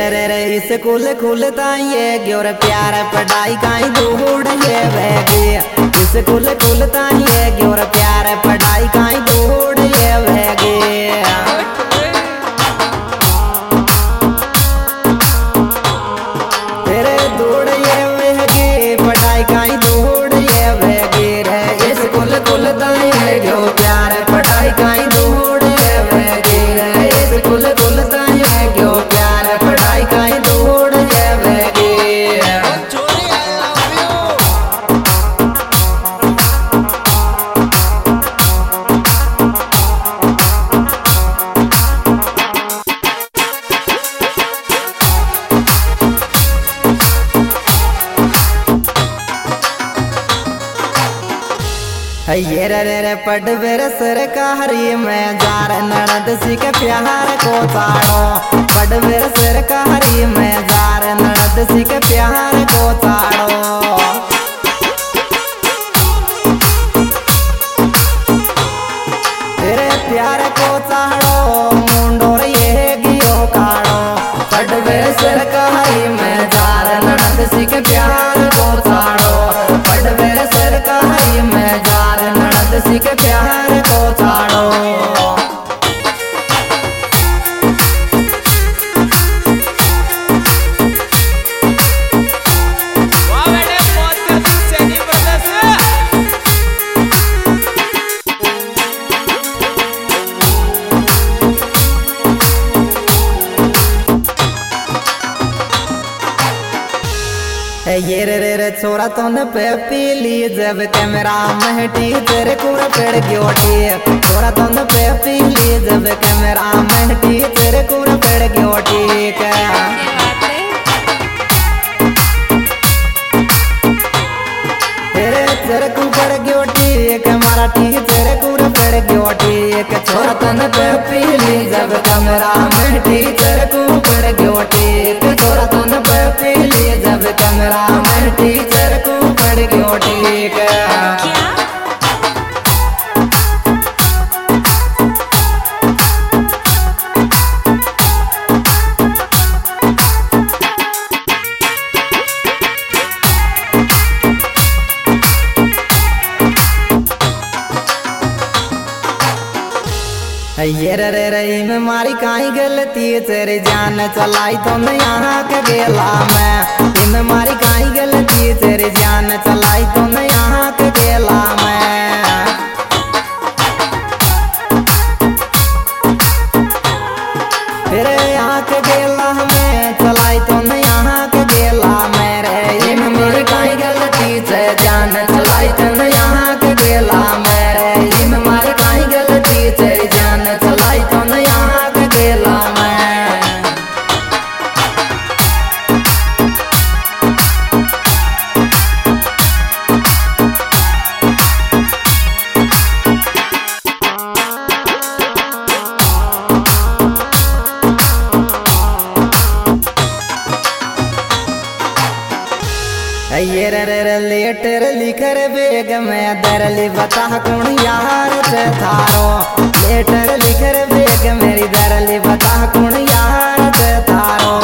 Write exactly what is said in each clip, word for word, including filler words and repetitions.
रे रे रे स्कूल खुलता ये ग्योर प्यार पढ़ाई काई दूड़ ये वेगे स्कूल खुलता ये ग्योर प्यार पढ़ाई काई दूड़ ये वेगे तेरे दूड़ ये वेगे पढ़ाई काई दूड़ ये वेगे रे स्कूल खुलता ये ग्योर प्यार पढ़ाई काई दूड़ ये वेगे रे स्कूल खुलता ये ग्योर प्यार पढ़ाई काई दूड़ ये वेगे ये रे रे रे पढ़वेर सरकारी में जार ननद सिख प्यार को ताड़ो पढ़वेर सरकारी में जार ननद सिख प्यार को ताड़ो तेरे प्यार को ताड़ो मुंडोर ये गियो काड़ो पढ़वेर सरकारी में जार ननद सिख प्यार को ताड़ो पढ़वेर सरकारी में जार ननद सिख प्यार को ताड़ो ये रे रे रे छोरा तो न पे पीली जब कैमरा में टीचर कुरा पेड़ ग्योटी छोरा तो न पे पीली जब कैमरा में टीचर कुरा पेड़ ग्योटी के तेरे चर को पेड़ ग्योटी के मारा टीचर कुरा पेड़ ग्योटी के छोरा तो न पे पीली जब कैमरा में टीचर को पेड़ ग्योटी के छोरा तो न पे पीली जब कैमरा में टीचर को पढ़ गयो ठीक ये रे रे रे में मारी काई गलती तेरे जान चलाई तो न यहाँ के गेला में इनमें मारी काई गलती तेरे जान चलाई तो न यहाँ के गेला में तेरे यहाँ के गेला में चलाई तो न यहाँ के गेला में रे इनमें मारी काई गलती से जान चलाई तो न यहाँ के गेला में रे इनमें मारी काई गलती तेरी जान चलाई तो न यहाँ के गेला में ये रे रे रे लेटर लिखर बेग में दरली बता कौन यार से थारो लेटर लिखर बेग मेरी दरली बता कौन यार से थारो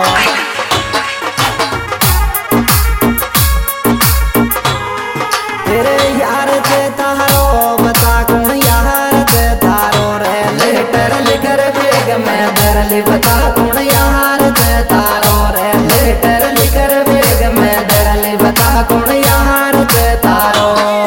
तेरे यार से थारो बता कौन यार से थारो रे लेटर लिखर बेग में दरली बता कौन यार से थारो रे लेटर लिखर बेग में दरली बता कौन यार से थारो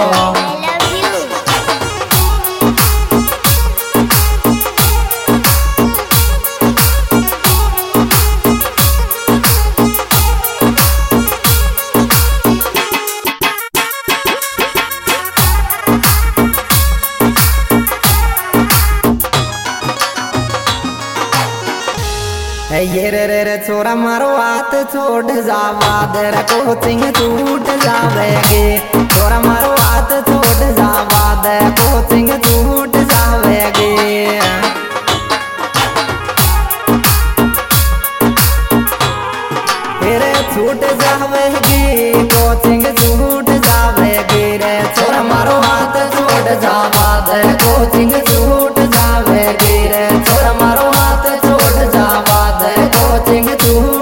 ये रे रे रे छोरा मारो हाथ छोड़ जावा दर कोचिंग छूट जावेगे छोरा मारो हाथ छोड़ जावा दर कोचिंग छूट जावेगे रे छूट जावेगी कोचिंग छूट जावेगी रे छोरा मारो हाथ छोड़ जावा दर कोचिंग छूट जावेगी रे छोरा मारो हाथ छोड़ जावा दर कोचिंग छूट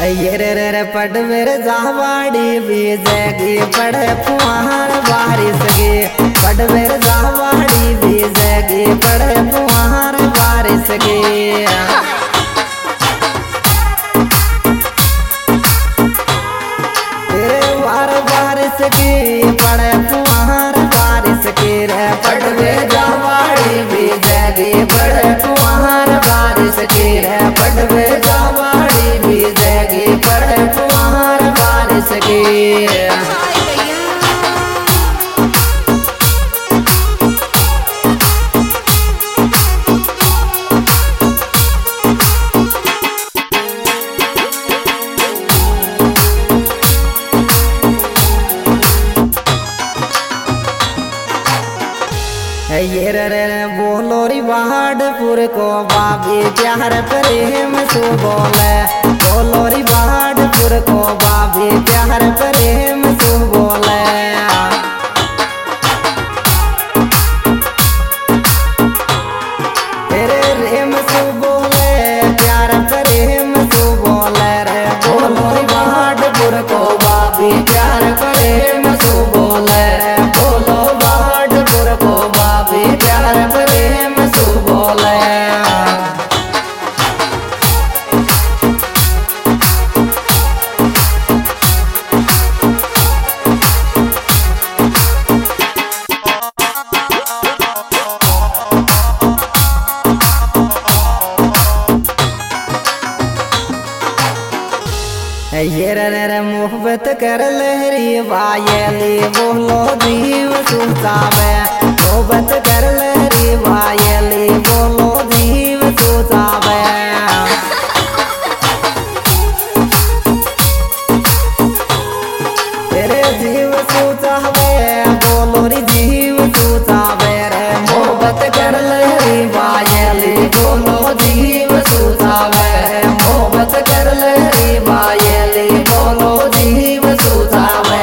ये रे रे रे पट मेरे जावाड़ी बीजेगी पड़े फुहार बारिश की पट मेरे जावाड़ी बीजेगी पड़े फुहार बारिश की तेरे वार बारिश की पड़े फुहार बारिश की रे पट मेरे जावाड़ी बीजेगी पड़े फुहार बारिश की रे पट मेरे जावाड़ी बीजेगी पड़े फुहार बारिश की ये रे रे बोलोरी बाड़पुर को बाबी प्यार प्रेम सु बोले बोलोरी बाड़पुर को बाबी प्यार प्रेम सु बोले तेरे रेम सु बोले प्यार प्रेम सु बोले रे बोलोरी बाड़पुर को बाबी प्यार प्रेम सु बोले रे बोलो बाड़पुर को प्यार प्रेम सु बोले ये रे रे मोहब्बत कर लहरी वायली बोलो जीव सुतावे मोहब्बत कर लहरी वायली बोलो जीव सुतावे तेरे जीव सुतावे बोलो री जीव सुतावे रे मोहब्बत कर लहरी वायली बोलो जीव सुतावे मोहब्बत कर लहरी वायली बोलो जीव सुतावे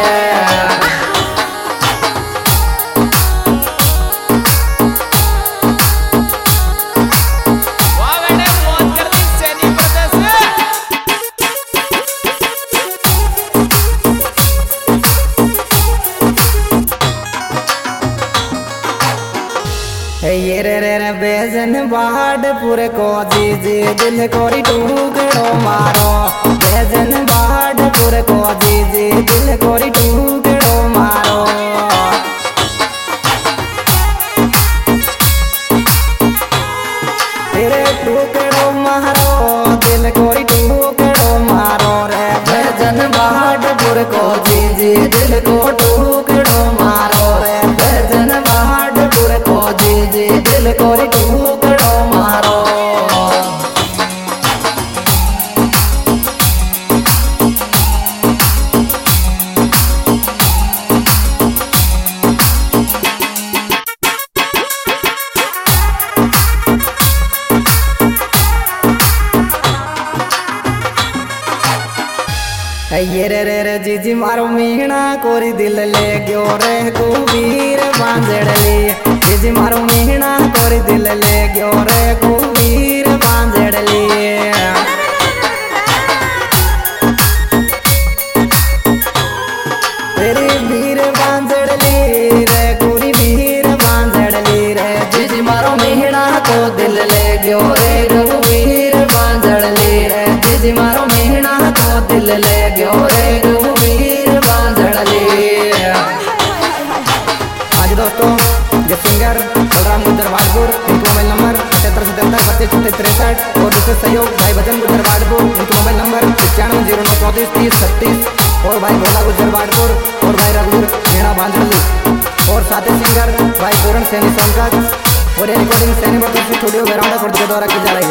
ये रे रे रे बेजन बाड़पुर को जी जी दिल कोरी टूकड़ो मारो बेजन बाड़पुर को जी जी दिल कोरी टूकड़ो मारो तेरे टूकड़ो मारो दिल कोरी टूकड़ो मारो रे बेजन बाड़पुर को जी जी दिल को टूकड़ो मारो रे बेजन बाड़पुर को जी जी दिल कोरी टूकड़ो मारो ये रे रे रे जीजी मारो मीणा कोरी दिल ले गयो रे कुबीर बांझड़ली जीजी मारो मीणा कोरी दिल ले गयो रे कुबीर बांझड़ली तेरी वीर बांझड़ली रे कोरी वीर बांझड़ली रे जीजी मारो मीणा को दिल ले गयो रे कुबीर बांझड़ली रे जीजी मारो मीणा को दिल ले गयो रे कुबीर बांझड़ली आज दोस्तों ये सिंगर बलराम गुज्जर वाड़पुर इनका मोबाइल नंबर अठहत्तर सतहत्तर बत्तीस छत्तीस तिरसठ और दूसरे सहयोग भाई भजन गुज्जर वाड़पुर इनका मोबाइल नंबर पचानवे जीरो नौ चौंतीस तीस छत्तीस और भाई भोला गुज्जर वाड़पुर और भाई रघुवीर मीणा बांझड़ली और साथी सिंगर भाई पूरण सैनी सोनकत और ये रिकॉर्डिंग सैनी बर्तन स्टूडियो बेरावड़ा खुर्द के द्वारा की जा रही है।